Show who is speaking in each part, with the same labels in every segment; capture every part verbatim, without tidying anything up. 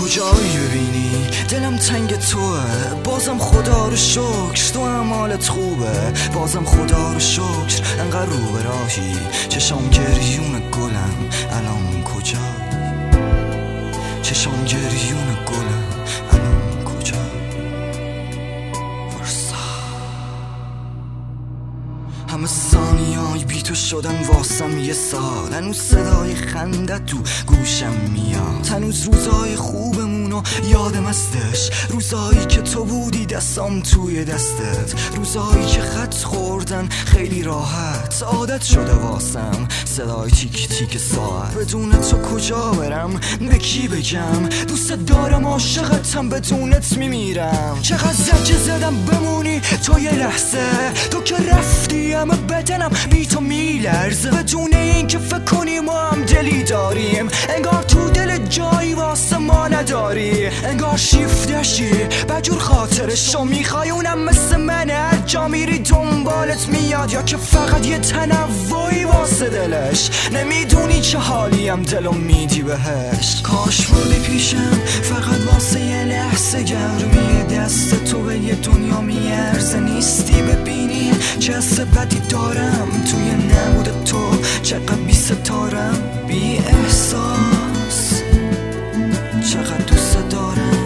Speaker 1: کجایی ببینی دلم تنگ توه، بازم خدا رو شکر تو هم حالت خوبه، بازم خدا رو شکر انقدر رو به راهی، چشام گریون گلم الان کجا، چشام گریون گلم الان کجا. همه ثانیای بی تو شدن واسم یه سال، هنوز صدای خنده تو گوشم میاد، هنوز روزای خوبمونو یادم هستش، روزایی که تو بودی دستام توی دستت، روزایی که خط خوردن خیلی راحت عادت شده واسم، صدای تیک تیک ساعت، بدون تو کجا برم به کی بگم، دوست دارم عاشقتم بدونت میمیرم، چقدر زجه زدم بمونی تو یه لحظه، تو که رفتی همه بدنم بی تو میلرزه، بدون این که فکر کنی ما هم دلی داریم، انگار تو دل جایی واسه ما نداری، انگار شیفتشی بجور خاطرشو میخوای، اونم مثل من هر جا میری دنبالت میاد، یا که فقط یه تنوعی واسه دلش، نمیدونی چه حالیم دلو میدی بهش. کاش بودی پیشم فقط واسه یه لحظه، گرمی دست تو به یه دنیا میارزه، نیستی ببینی چه حس بدی دارم توی نبود تو، چقدر بی ستارم بی احساس، چقدر دوست دارم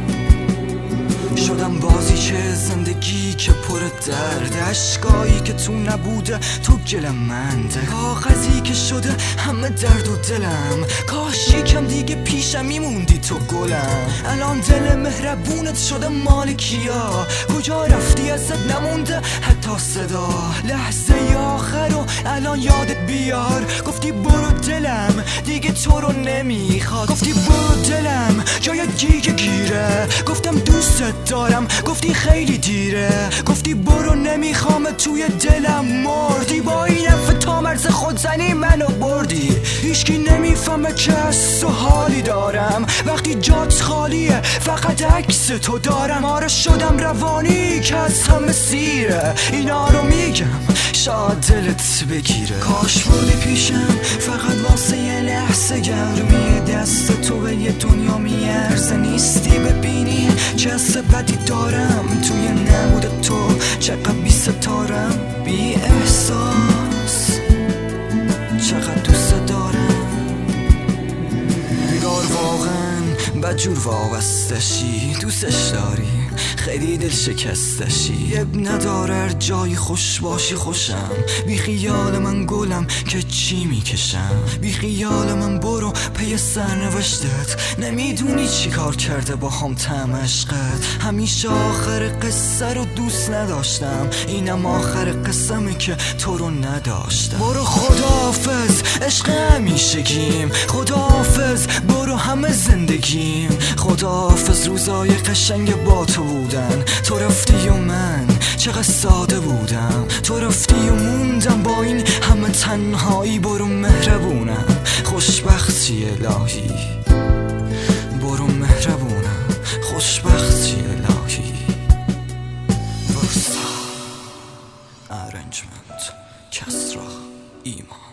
Speaker 1: شدم بازی چه زندگی که پر درد، اشکایی که تو نبوده تو گلم منده، کاغذی که شده همه درد و دلم، کاش یکم دیگه پیشم میموندی تو گلم، الان دل مهربونت شده مال کیا، کجا رفتی ازت نمونده حتی صدا، لحظه آخر رو الان یادت بیار، گفتی برو دلم دیگه تو رو نمیخواد، گفتی برو دلم جای دیگه گیره، گفتم دوستت دارم گفتی خیلی دیره، گفتی برو نمیخوام توی دلم مردی، با این حرف تا مرز خودزنی منو بردی، هیچکی نمیفهمه که از تو حالی دارم، وقتی جات خالیه فقط عکس تو دارم، آره شدم روانی که از همه سیره، اینا رو میگم شاید دلت بگیره، کاش بودی پیشم فقط واسه یه لحظه، گرمی دست تو به یه دنیا میارزه، نیستی ببینی چه حس بدی دارم توی نبود تو، چقدر بی ستارم بی احساس، چقدر دوست دارم، انگار واقعا بدجور وابستشی، دوستش داری خیلی دل شکستشی، اب نداره جای خوش باشی خوشم، بی خیال من گلم که چی میکشم، بی خیال من برو پی سرنوشتت، نمیدونی چی کار کرده با هم طعم عشقت، همیشه آخر قصه رو دوست نداشتم، اینم آخر قصمه که تو رو نداشتم، برو خداحافظ عشق همیشگیم، خداحافظ برو همه زندگیم، خداحافظ روزای قشنگ با تو بودن، تو رفتی و من چقدر ساده بودم، تو رفتی و موندم با این همه تنهایی، برو مهربونم خوشبختی الهی، برو مهربونم خوشبختی الهی. ورسا ارنجمنت کسرا ایمان.